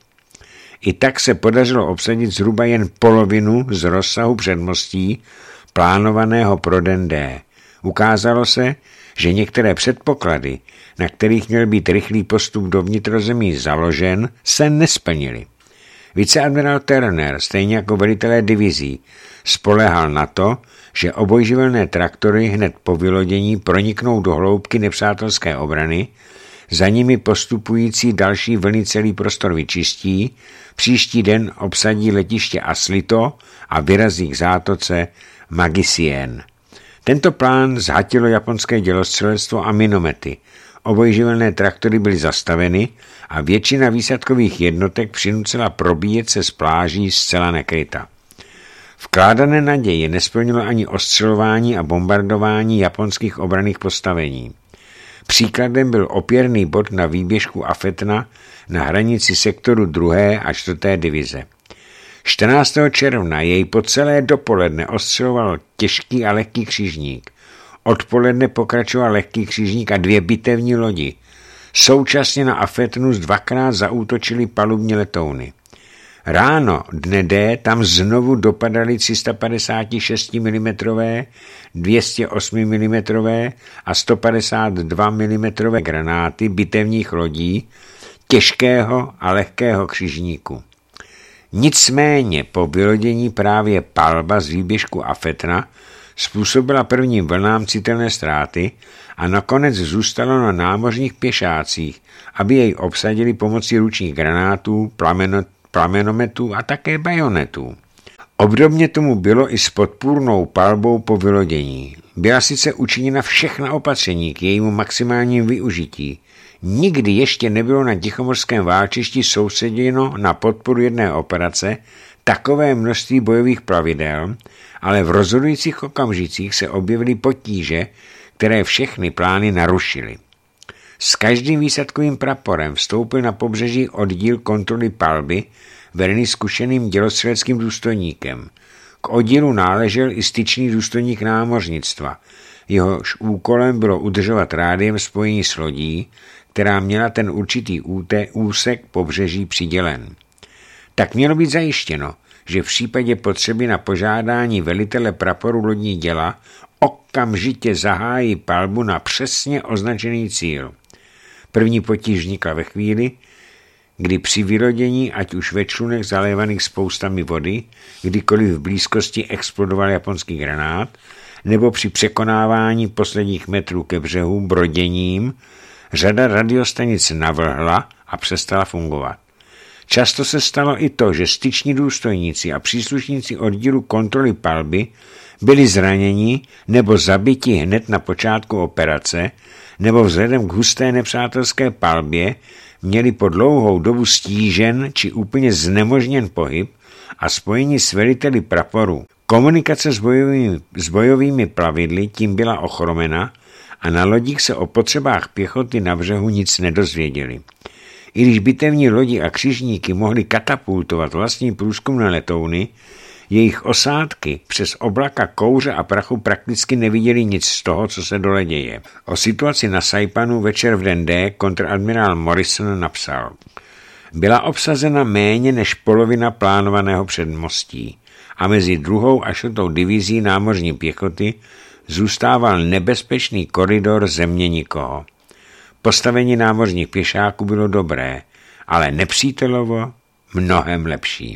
I tak se podařilo obsadit zhruba jen polovinu z rozsahu předmostí plánovaného pro den D. Ukázalo se, že některé předpoklady, na kterých měl být rychlý postup do vnitrozemí založen, se nesplnily. Viceadmirál Turner, stejně jako velitelé divizí, spoléhal na to, že obojživelné traktory hned po vylodění proniknou do hloubky nepřátelské obrany, za nimi postupující další vlny celý prostor vyčistí, příští den obsadí letiště Aslito a vyrazí k zátoce Magisien. Tento plán zhatilo japonské dělostřelectvo a minomety. Obojživelné traktory byly zastaveny a většina výsadkových jednotek přinucela probíjet se z pláží zcela nekryta. Vkládané naděje nesplnilo ani ostřelování a bombardování japonských obranných postavení. Příkladem byl opěrný bod na výběžku Afetna na hranici sektoru 2. a 4. divize. 14. června jej po celé dopoledne ostřeloval těžký a lehký křižník. Odpoledne pokračoval lehký křižník a 2 bitevní lodi. Současně na Afetnu 2krát zaútočili palubní letouny. Ráno dne D tam znovu dopadaly 356 mm, 208 mm a 152 mm granáty bitevních lodí, těžkého a lehkého křižníku. Nicméně po vylodění právě palba z výběžku Afetna způsobila prvním vlnám citelné ztráty a nakonec zůstalo na námořních pěšácích, aby jej obsadili pomocí ručních granátů, plamenometů a také bajonetů. Obdobně tomu bylo i s podpůrnou palbou po vylodění. Byla sice učiněna všechna opatření k jejímu maximálnímu využití. Nikdy ještě nebylo na tichomořském válčišti soustředěno na podporu jedné operace takové množství bojových plavidel, ale v rozhodujících okamžicích se objevily potíže, které všechny plány narušily. S každým výsadkovým praporem vstoupil na pobřeží oddíl kontroly palby, vedený zkušeným dělostřeleckým důstojníkem. K oddílu náležel i styčný důstojník námořnictva. Jehož úkolem bylo udržovat rádiem spojení s lodí, která měla ten určitý úsek pobřeží přidělen. Tak mělo být zajištěno, že v případě potřeby na požádání velitele praporu lodní děla okamžitě zahájí palbu na přesně označený cíl. První potíž vznikla ve chvíli, kdy při vylodění, ať už ve člunech zalévaných spoustami vody, kdykoliv v blízkosti explodoval japonský granát, nebo při překonávání posledních metrů ke břehu broděním, řada radiostanic navlhla a přestala fungovat. Často se stalo i to, že styční důstojníci a příslušníci oddílu kontroly palby byli zraněni nebo zabiti hned na počátku operace, nebo vzhledem k husté nepřátelské palbě měli po dlouhou dobu stížen či úplně znemožněn pohyb a spojení s veliteli praporu. Komunikace s bojovými plavidly tím byla ochromena a na lodích se o potřebách pěchoty na břehu nic nedozvěděli. I když bitevní lodi a křižníky mohly katapultovat vlastní průzkumné letouny, jejich osádky přes oblaka kouře a prachu prakticky neviděli nic z toho, co se dole děje. O situaci na Saipanu večer v den D kontradmirál Morrison napsal: byla obsazena méně než polovina plánovaného předmostí a mezi 2. a 4. divizí námořní pěchoty zůstával nebezpečný koridor země nikoho. Postavení námořních pěšáků bylo dobré, ale nepřítelovo mnohem lepší.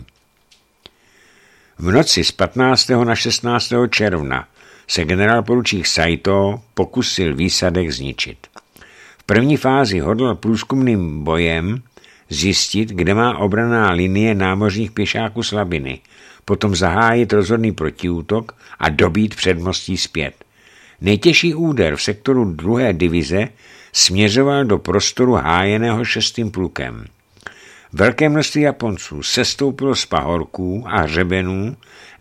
V noci z 15. na 16. června se generálporučík Saito pokusil výsadek zničit. V první fázi hodlal průzkumným bojem zjistit, kde má obranná linie námořních pěšáků slabiny, potom zahájit rozhodný protiútok a dobít předmostí zpět. Nejtěžší úder v sektoru 2. divize směřoval do prostoru hájeného 6. plukem. Velké množství Japonců sestoupilo z pahorků a hřebenů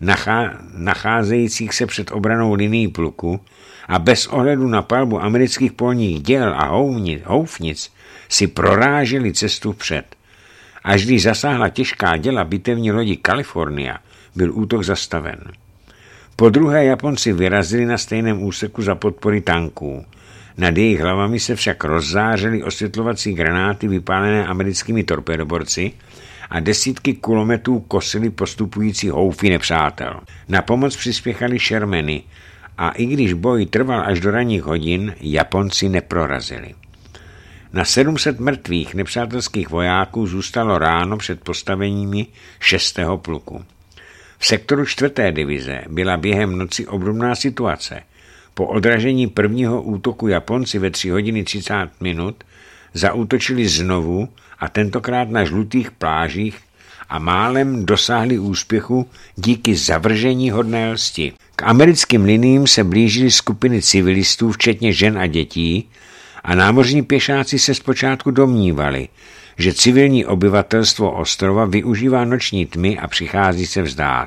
nacházejících se před obranou linií pluku a bez ohledu na palbu amerických polních děl a houfnic si proráželi cestu vpřed. Až když zasáhla těžká děla bitevní lodi California, byl útok zastaven. Po druhé Japonci vyrazili na stejném úseku za podpory tanků. Nad jejich hlavami se však rozzářily osvětlovací granáty vypálené americkými torpédoborci a desítky kulometů kosily postupující houfy nepřátel. Na pomoc přispěchali Shermany a i když boj trval až do ranních hodin, Japonci neprorazili. Na 700 mrtvých nepřátelských vojáků zůstalo ráno před postaveními 6. pluku. V sektoru 4. divize byla během noci obdobná situace. Po odražení prvního útoku Japonci ve 3 hodiny 30 minut zaútočili znovu a tentokrát na žlutých plážích a málem dosáhli úspěchu díky zavržení hodné lsti. K americkým liniím se blížily skupiny civilistů, včetně žen a dětí, a námořní pěšáci se zpočátku domnívali, že civilní obyvatelstvo ostrova využívá noční tmy a přichází se vzdát.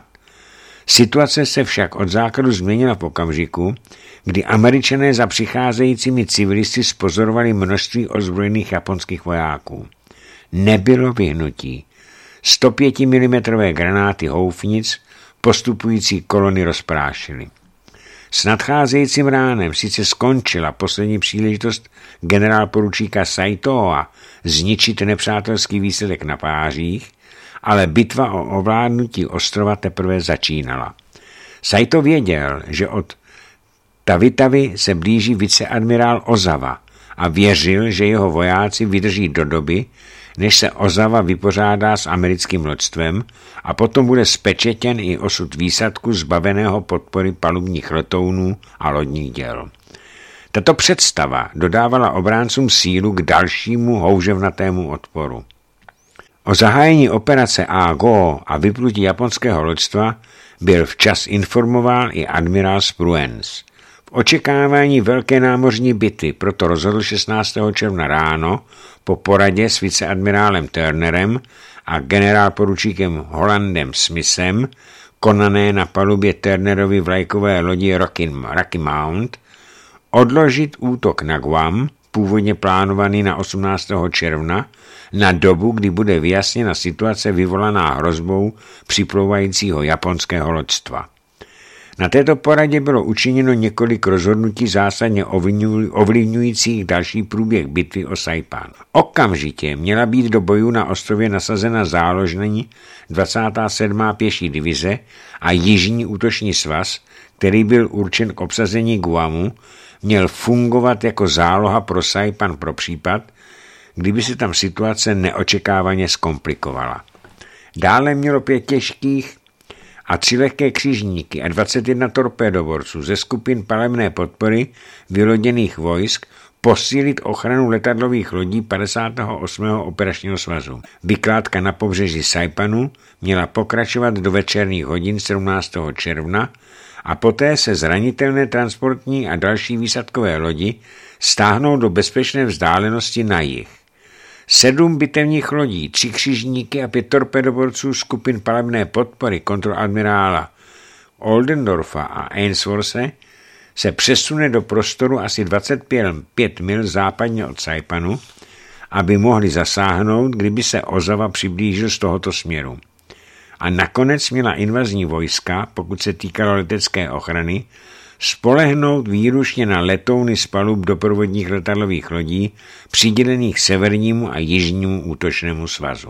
Situace se však od základu změnila v okamžiku, kdy Američané za přicházejícími civilisty spozorovali množství ozbrojených japonských vojáků. Nebylo vyhnutí. 105 mm granáty houfnic postupující kolony rozprášily. S nadcházejícím ránem sice skončila poslední příležitost generálporučíka Saitoa zničit nepřátelský výsledek na plážích, ale bitva o ovládnutí ostrova teprve začínala. Saito věděl, že od Tavitavy se blíží viceadmirál Ozawa a věřil, že jeho vojáci vydrží do doby, než se Ozawa vypořádá s americkým loďstvem a potom bude spečetěn i osud výsadku zbaveného podpory palubních letounů a lodních děl. Tato představa dodávala obráncům sílu k dalšímu houževnatému odporu. O zahájení operace Ago a vyplutí japonského loďstva byl včas informován i admirál Spruance. V očekávání velké námořní bitvy proto rozhodl 16. června ráno po poradě s viceadmirálem Turnerem a generálporučíkem Hollandem Smithem, konané na palubě Turnerovy vlajkové lodi Rocky Mount, odložit útok na Guam, původně plánovaný na 18. června, na dobu, kdy bude vyjasněna situace vyvolaná hrozbou připlouvajícího japonského loďstva. Na této poradě bylo učiněno několik rozhodnutí zásadně ovlivňujících další průběh bitvy o Saipan. Okamžitě měla být do bojů na ostrově nasazena záložní 27. pěší divize a jižní útoční svaz, který byl určen k obsazení Guamu, měl fungovat jako záloha pro Saipan pro případ, kdyby se tam situace neočekávaně zkomplikovala. Dále mělo 5 těžkých a 3 lehké křižníky a 21 torpédoborců ze skupin palebné podpory vyloděných vojsk posílit ochranu letadlových lodí 58. operačního svazu. Vykládka na pobřeží Saipanu měla pokračovat do večerních hodin 17. června a poté se zranitelné transportní a další výsadkové lodi stáhnou do bezpečné vzdálenosti na jih. 7 bitevních lodí, 3 křižníky a 5 torpedoborců skupin palebné podpory kontroadmirála Oldendorfa a Ainsworthe se přesune do prostoru asi 25 mil západně od Saipanu, aby mohli zasáhnout, kdyby se Ozawa přiblížil z tohoto směru. A nakonec měla invazní vojska, pokud se týkalo letecké ochrany, spolehnout výlučně na letouny z palub doprovodních letadlových lodí přidělených severnímu a jižnímu útočnému svazu.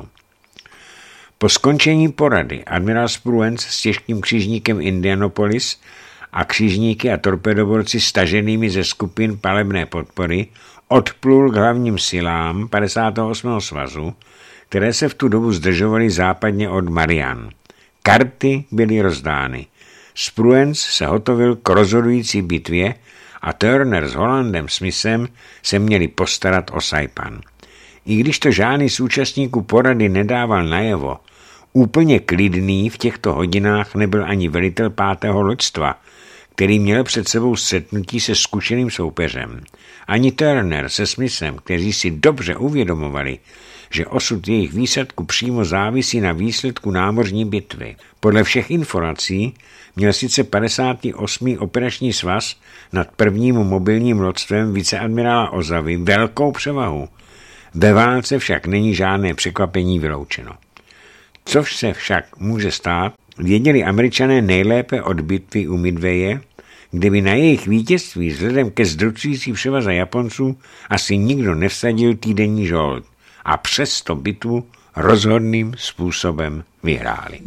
Po skončení porady admirál Spruance s těžkým křižníkem Indianapolis a křižníky a torpedoborci staženými ze skupin palebné podpory odplul k hlavním silám 58. svazu, které se v tu dobu zdržovaly západně od Marian. Karty byly rozdány. Spruance se hotovil k rozhodující bitvě a Turner s Hollandem Smithem se měli postarat o Saipan. I když to žádný z účastníků porady nedával najevo, úplně klidný v těchto hodinách nebyl ani velitel 5. loďstva, který měl před sebou střetnutí se zkušeným soupeřem. Ani Turner se Smithem, kteří si dobře uvědomovali, že osud jejich výsadku přímo závisí na výsledku námořní bitvy. Podle všech informací měl sice 58. operační svaz nad prvním mobilním loďstvem viceadmirála Ozavy velkou převahu. Ve válce však není žádné překvapení vyloučeno. Což se však může stát, věděli Američané nejlépe od bitvy u Midwaye, kde by na jejich vítězství vzhledem ke zdrucující převaze Japonců asi nikdo nevsadil týdenní žolt a přesto bitvu rozhodným způsobem vyhráli.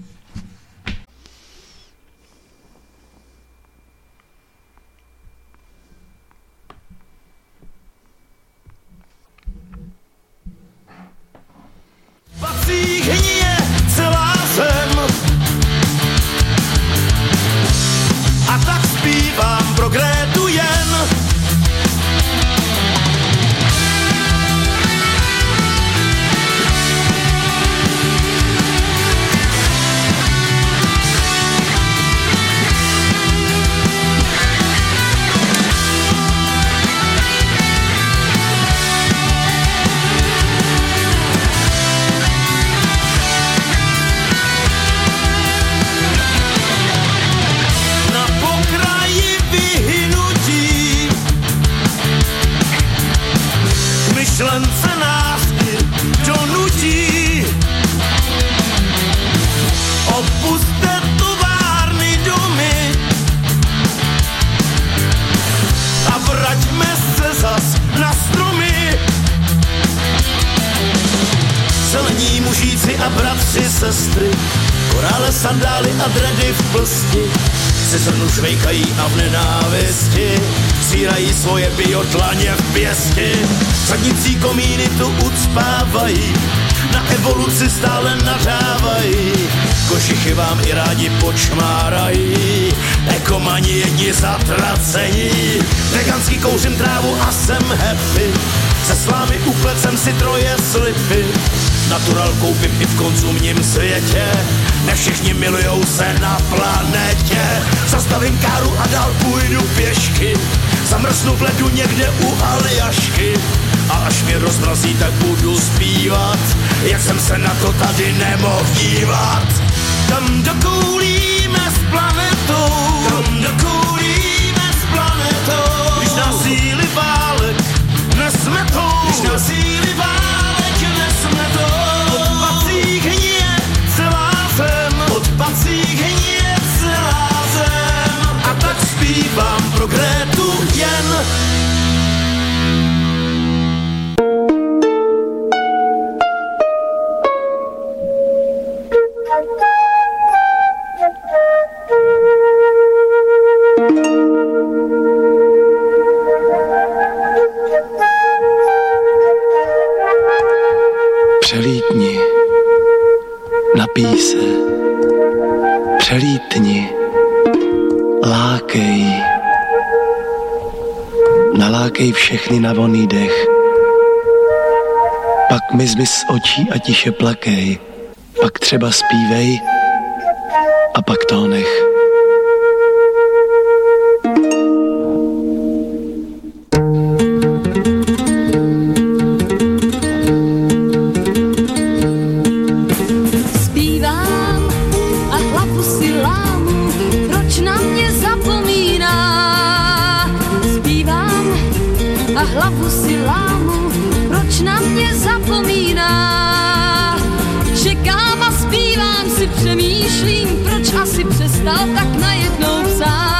Sestry, korále, sandály a dredy v plsti se zrnu švejkají a v nenávisti sírají svoje biotlaně v pěsti. Sadnicí komíny tu ucpávají, na evoluci stále nařávají, košichy vám i rádi počmárají, ekomani jedni zatracení. Veganský kouřím trávu a jsem happy, se slámy uplecem si 3 slipy. Natural koupím i v konzumním světě, ne všichni milujou se na planetě. Zastavím káru a dál půjdu pěšky, zamrznu v ledu někde u Aljašky. A až mě rozmrazí, tak budu zpívat, jak jsem se na to tady nemohl dívat. Tam dokoulíme s planetou, tam dokoulíme s planetou. Když nás síly válek nesmetou, když nás síly válek nesmetou. Od pacích hníje celá zem, od pacích hníje celá zem. jen. Přelítni, napij se, přelítni, lákej, nalákej všechny na vonný dech, pak mizmi z očí a tiše plakej, pak třeba zpívej a pak to nech. Hlavu si lámu, proč na mě zapomíná. Čekám a zpívám si, přemýšlím, proč asi přestal tak najednou psát.